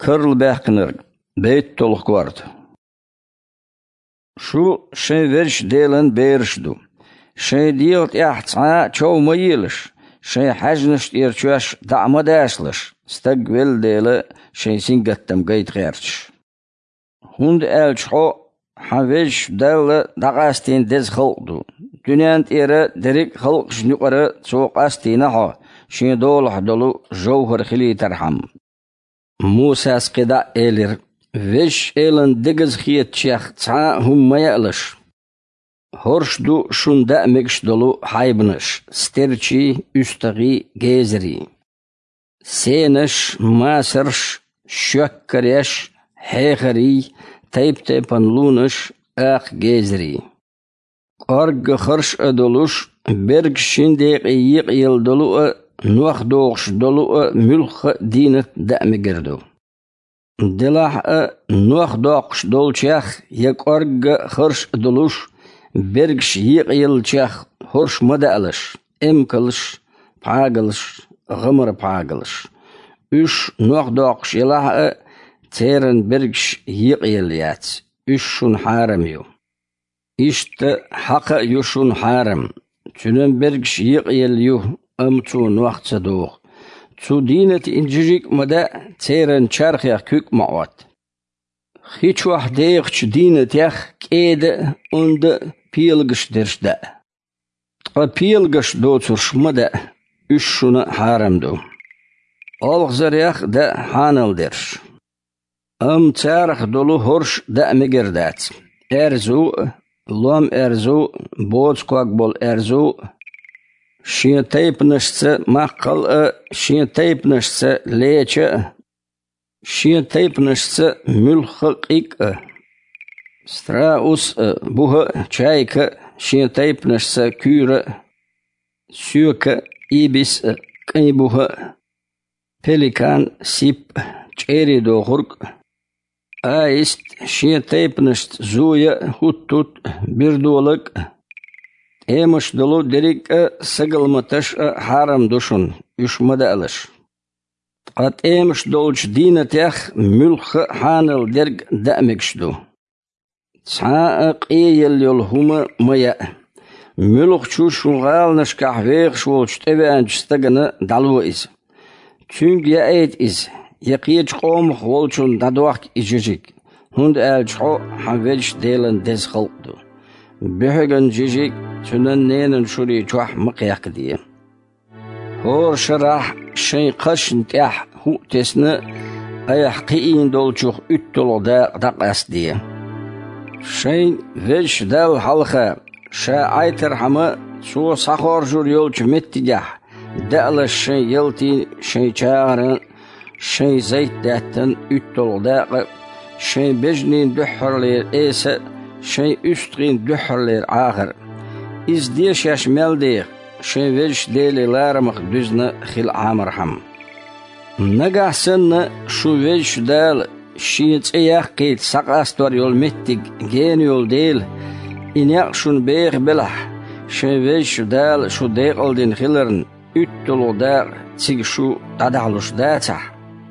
kırıl bäknir, beyt toluk vardı. Şu şey veriş delen berişdu. Şey diyot yahtsa çoğma yiliş. Şey hajniş irçuaş da'ma däşliş. Stagvel dele şey singattam gayt gärç. Hund elço havej dele daqastin dez xalqdu. Dünyant ere derik xalq şnüqara soqastina ha. Şey dolah dolu jawhar khili tarham. Musa skida elir. Veş elen digiz khiyet çex ta hummaya alış. Horşdu şunda mekş dolu haybınış. Sterçi üstagi gezri. Seniş masırş şökkereş heğri tayp taypanlunış ak gezri. Argı hırş edoluş berg şindek yık yıl dolu nuh doğuş dolu mülk dinet da'me girdu. Dilah nuh doğuş dolçah yak argı hırş edoluş berg yık yıl çah hırş madalış emkılış pagılış gımır pagılış. Üç nuh doğuş ilah teren berg yık yıl yat. Üç şun haram yu. İşte haka yuşun haram. Tünen berg yık yıl yu. Amtu nuhça doğ. Tu dinet incicik mada teren çarxya kük ma'at. Hiç vah deyikç dinet yah kede onda pilgış derşda. Pilgış doçurş mada üç şuna haramdu. Olgzar yah da hanal derş. Am çarx dolu horş da megirdat. Erzu, lom erzu, boz kuak bol erzu, şiye taypnışsa maqqal, şiye taypnışsa leçe, şiye taypnışsa mülhqik, straus buha çayka, şiye taypnışsa küre, süke, ibis, kaybuha, pelikan, sip, çeri doğurk, aist, şiye taypnışt zuya, huttut, birdolık, emiş dolu derik sıgılmataş haram duşun, üşmada alış. At emiş dolç dinet yah mülk hanıl derg da'mekşdu. Sa'a qiyel yol huma maya. Mülk çu şungal naş kahveq şolç tebeançstagını dalu iz. Çünkü ya ayet iz. Yaqiyic qom xolçun dadwaq ijijik. Hund elço havej delen dez xalqdu. Behegen jijik tünen nenen şuri çuah mıqyaq diye. Hor şarah şey qaşın tiyah hu tesni ayah qiyin dolçuq üt dolu da daqas diye. Şey veş dal halqa şa aytır hamı su sahor jur yolçu mettigah. Da'la şey yelti şey çağırın şey zeyt dahtan üt dolu da şey bejnin dühürler ese şey üstrin dühürler ağır. İzdiyeş yaşmeldi şey veş delilarımıq düzne xil amarham. Nagahsın şu veş dal şiiç eyaq qeyt saqastor yol mettig gen yol değil. İnyak şun beyq bilah şey veş dal şu deyqildin xilirn üt dolu da çig şu dadağluş da çah.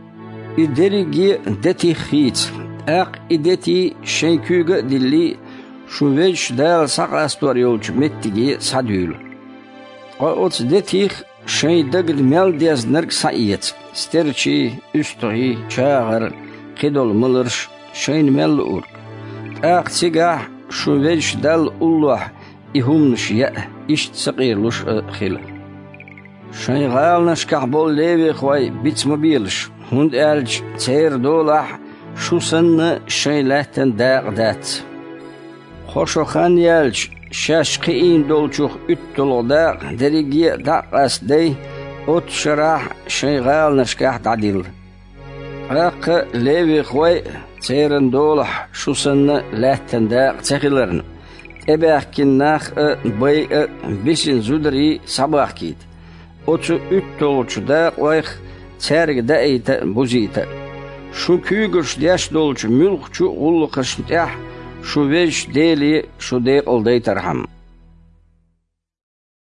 İderigi deti xiç aq ideti şey küge dilli şu veş dal saqastor yolç mettigi sadül. Ots detih şey dagd mel diaz nerg saiyet. Sterçi, üstühi, çağır, qidol mılırş, şeyin mel urk. Aqsigah şu veş dal ullah ihumnuş ya, işt saqirluş xil. Şey galnaş kahbol levi xoy bitsma biliş. Hund elç çeyr dolah şu sınne şeylahten dağdat. Xoşoxan yelç şaşqiin dolçuq üt doluda derigi daqas dey ot şarah şeygal nashkah dadil. Aq levi xoy çeyren dolah şu sınne lahten daq çeqilerin. Ebahkin nax bay bisin zudri sabah kit. Otu üt dolçuda qoyx çerg da eyta buzita. Şu kügüş yaş dolçu mülkçu ulu qışntah şu veş deli şu deyq olday tarham.